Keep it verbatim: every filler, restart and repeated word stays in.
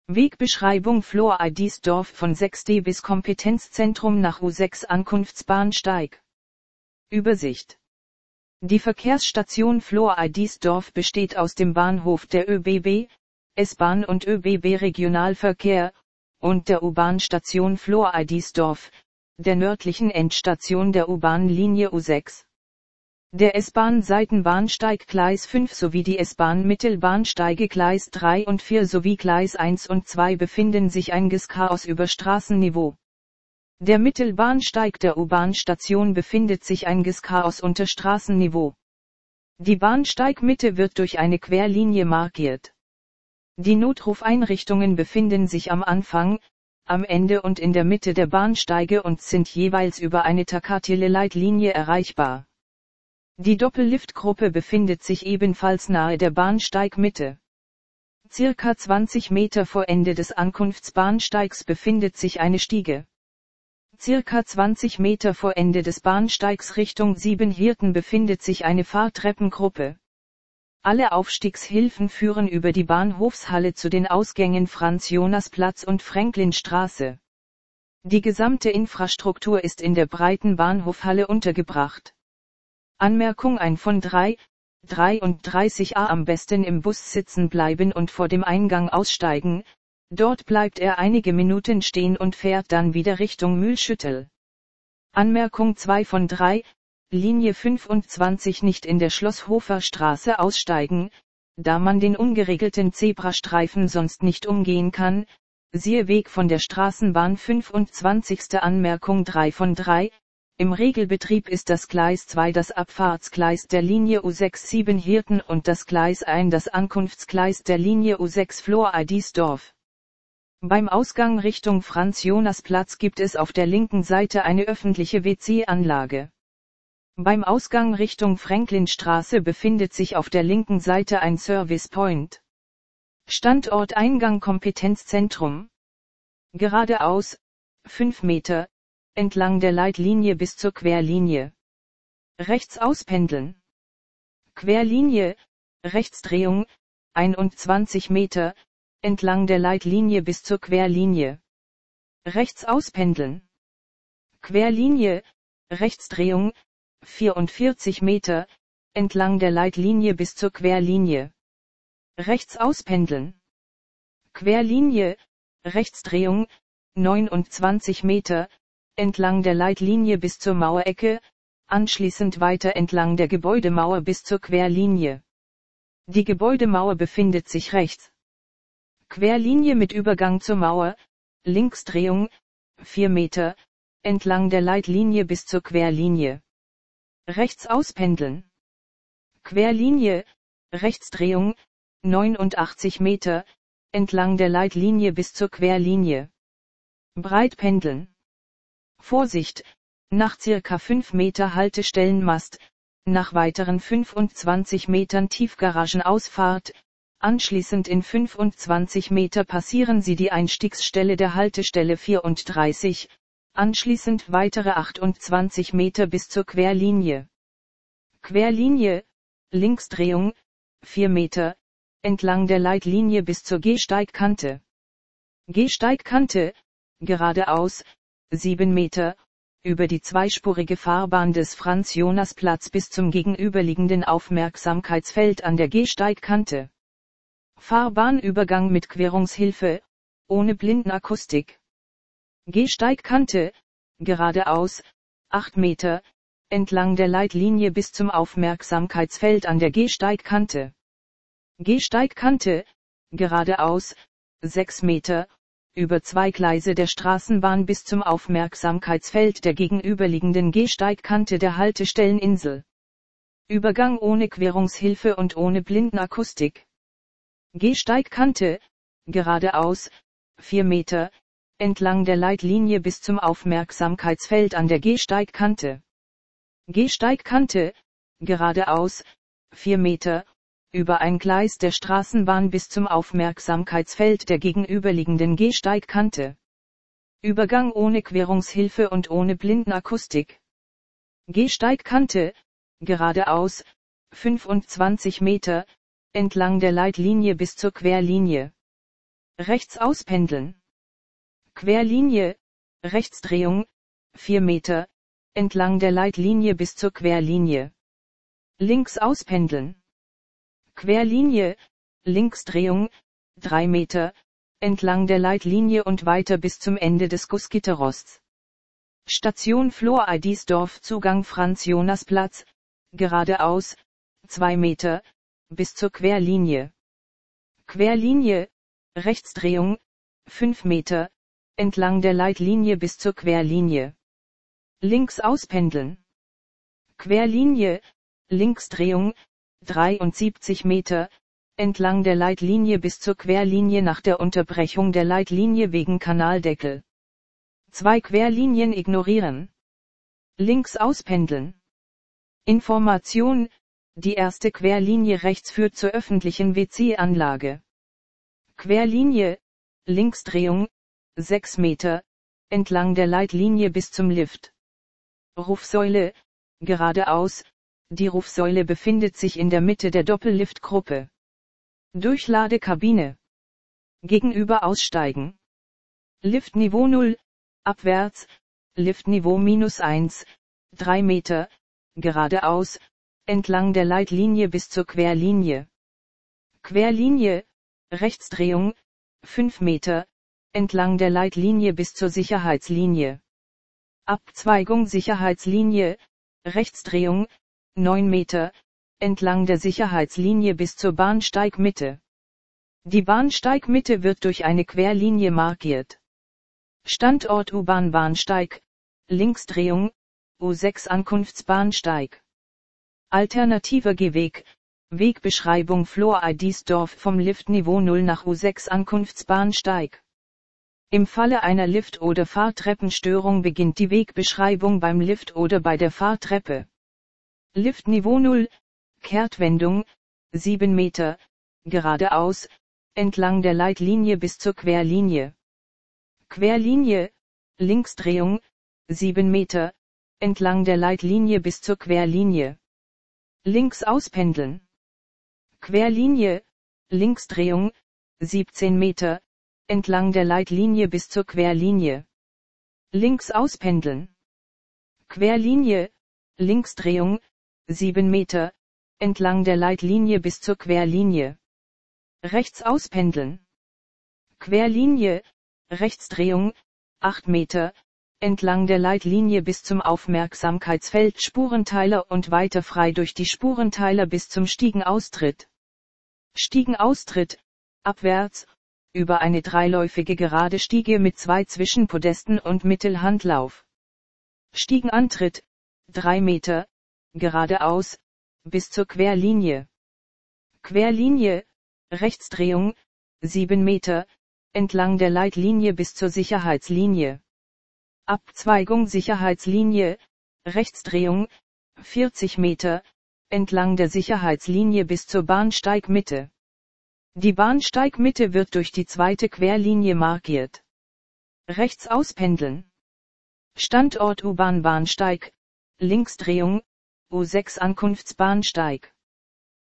Wegbeschreibung Flor-Eidisdorf von sechs D bis Kompetenzzentrum nach U sechs Ankunftsbahnsteig. Übersicht. Die Verkehrsstation Flor-Eidisdorf besteht aus dem Bahnhof der ÖBB, S-Bahn und ÖBB Regionalverkehr, und der U-Bahn-Station Flor-Eidisdorf, der nördlichen Endstation der U-Bahn-Linie U sechs. Der S-Bahn-Seitenbahnsteig Gleis fünf sowie die S-Bahn-Mittelbahnsteige Gleis drei und vier sowie Gleis eins und zwei befinden sich einges Chaos über Straßenniveau. Der Mittelbahnsteig der U-Bahn-Station befindet sich einges Chaos unter Straßenniveau. Die Bahnsteigmitte wird durch eine Querlinie markiert. Die Notrufeinrichtungen befinden sich am Anfang, am Ende und in der Mitte der Bahnsteige und sind jeweils über eine Takatile-Leitlinie erreichbar. Die Doppelliftgruppe befindet sich ebenfalls nahe der Bahnsteigmitte. Circa zwanzig Meter vor Ende des Ankunftsbahnsteigs befindet sich eine Stiege. Circa zwanzig Meter vor Ende des Bahnsteigs Richtung Siebenhirten befindet sich eine Fahrtreppengruppe. Alle Aufstiegshilfen führen über die Bahnhofshalle zu den Ausgängen Franz-Jonas-Platz und Franklinstraße. Die gesamte Infrastruktur ist in der breiten Bahnhofhalle untergebracht. Anmerkung: ein von drei, dreiunddreißig a am besten im Bus sitzen bleiben und vor dem Eingang aussteigen, dort bleibt er einige Minuten stehen und fährt dann wieder Richtung Mühlschüttel. Anmerkung: zwei von drei, Linie fünfundzwanzig nicht in der Schlosshofer Straße aussteigen, da man den ungeregelten Zebrastreifen sonst nicht umgehen kann, siehe Weg von der Straßenbahn fünfundzwanzig. Anmerkung: drei von drei, im Regelbetrieb ist das Gleis zwei das Abfahrtsgleis der Linie U sechs Siebenhirten und das Gleis eins das Ankunftsgleis der Linie U sechs Flor-Eidisdorf. Beim Ausgang Richtung Franz-Jonas-Platz gibt es auf der linken Seite eine öffentliche W C-Anlage. Beim Ausgang Richtung Franklinstraße befindet sich auf der linken Seite ein Service Point. Standort Eingang Kompetenzzentrum. Geradeaus, fünf Meter, entlang der Leitlinie bis zur Querlinie. Rechts auspendeln. Querlinie, Rechtsdrehung, einundzwanzig Meter, entlang der Leitlinie bis zur Querlinie. Rechts auspendeln. Querlinie, Rechtsdrehung, vierundvierzig Meter, entlang der Leitlinie bis zur Querlinie. Rechts auspendeln. Querlinie, Rechtsdrehung, neunundzwanzig Meter, entlang der Leitlinie bis zur Mauerecke, anschließend weiter entlang der Gebäudemauer bis zur Querlinie. Die Gebäudemauer befindet sich rechts. Querlinie mit Übergang zur Mauer, Linksdrehung, vier Meter, entlang der Leitlinie bis zur Querlinie. Rechts auspendeln. Querlinie, Rechtsdrehung, neunundachtzig Meter, entlang der Leitlinie bis zur Querlinie. Breit pendeln. Vorsicht, nach circa fünf Meter Haltestellenmast, nach weiteren fünfundzwanzig Metern Tiefgaragenausfahrt, anschließend in fünfundzwanzig Meter passieren Sie die Einstiegsstelle der Haltestelle vierunddreißig, anschließend weitere achtundzwanzig Meter bis zur Querlinie. Querlinie, Linksdrehung, vier Meter, entlang der Leitlinie bis zur Gehsteigkante. Gehsteigkante, geradeaus, sieben Meter, über die zweispurige Fahrbahn des Franz-Jonas-Platz bis zum gegenüberliegenden Aufmerksamkeitsfeld an der Gehsteigkante. Fahrbahnübergang mit Querungshilfe, ohne Blindenakustik. Gehsteigkante, geradeaus, acht Meter, entlang der Leitlinie bis zum Aufmerksamkeitsfeld an der Gehsteigkante. Gehsteigkante, geradeaus, sechs Meter, über zwei Gleise der Straßenbahn bis zum Aufmerksamkeitsfeld der gegenüberliegenden Gehsteigkante der Haltestelleninsel. Übergang ohne Querungshilfe und ohne Blindenakustik. Gehsteigkante, geradeaus, vier Meter, entlang der Leitlinie bis zum Aufmerksamkeitsfeld an der Gehsteigkante. Gehsteigkante, geradeaus, vier Meter, über ein Gleis der Straßenbahn bis zum Aufmerksamkeitsfeld der gegenüberliegenden Gehsteigkante. Übergang ohne Querungshilfe und ohne Blindenakustik. Gehsteigkante, geradeaus, fünfundzwanzig Meter, entlang der Leitlinie bis zur Querlinie. rechts auspendeln. Querlinie, Rechtsdrehung, vier Meter, entlang der Leitlinie bis zur Querlinie. Links auspendeln. Querlinie, Linksdrehung, drei Meter, entlang der Leitlinie und weiter bis zum Ende des Gussgitterrosts. Station Flor-Eidisdorf, Zugang Franz-Jonas-Platz, geradeaus, zwei Meter, bis zur Querlinie. Querlinie, Rechtsdrehung, fünf Meter, entlang der Leitlinie bis zur Querlinie. Links auspendeln. Querlinie, Linksdrehung, dreiundsiebzig Meter, entlang der Leitlinie bis zur Querlinie nach der Unterbrechung der Leitlinie wegen Kanaldeckel. Zwei Querlinien ignorieren. Links auspendeln. Information: Die erste Querlinie rechts führt zur öffentlichen W C-Anlage. Querlinie, Linksdrehung, sechs Meter, entlang der Leitlinie bis zum Lift. Rufsäule, geradeaus, die Rufsäule befindet sich in der Mitte der Doppelliftgruppe. Durchladekabine. Gegenüber aussteigen. Liftniveau null, abwärts, Liftniveau minus eins, drei Meter, geradeaus, entlang der Leitlinie bis zur Querlinie. Querlinie, Rechtsdrehung, fünf Meter, entlang der Leitlinie bis zur Sicherheitslinie. Abzweigung Sicherheitslinie, Rechtsdrehung, neun Meter, entlang der Sicherheitslinie bis zur Bahnsteigmitte. Die Bahnsteigmitte wird durch eine Querlinie markiert. Standort U-Bahn-Bahnsteig, Linksdrehung, U sechs Ankunftsbahnsteig. Alternativer Gehweg, Wegbeschreibung Flor-Eidisdorf vom Liftniveau null nach U sechs Ankunftsbahnsteig. Im Falle einer Lift- oder Fahrtreppenstörung beginnt die Wegbeschreibung beim Lift oder bei der Fahrtreppe. Liftniveau null, Kehrtwendung, sieben Meter, geradeaus, entlang der Leitlinie bis zur Querlinie. Querlinie, Linksdrehung, sieben Meter, entlang der Leitlinie bis zur Querlinie. Links auspendeln. Querlinie, Linksdrehung, siebzehn Meter, entlang der Leitlinie bis zur Querlinie. Links auspendeln. Querlinie, Linksdrehung, sieben Meter, entlang der Leitlinie bis zur Querlinie. Rechts auspendeln. Querlinie, Rechtsdrehung, acht Meter, entlang der Leitlinie bis zum Aufmerksamkeitsfeld Spurenteiler und weiter frei durch die Spurenteiler bis zum Stiegenaustritt. Stiegenaustritt, abwärts, über eine dreiläufige gerade Stiege mit zwei Zwischenpodesten und Mittelhandlauf. Stiegenantritt, drei Meter, geradeaus, bis zur Querlinie. Querlinie, Rechtsdrehung, sieben Meter, entlang der Leitlinie bis zur Sicherheitslinie. Abzweigung Sicherheitslinie, Rechtsdrehung, vierzig Meter, entlang der Sicherheitslinie bis zur Bahnsteigmitte. Die Bahnsteigmitte wird durch die zweite Querlinie markiert. Rechts auspendeln. Standort U-Bahn-Bahnsteig, Linksdrehung, U sechs Ankunftsbahnsteig.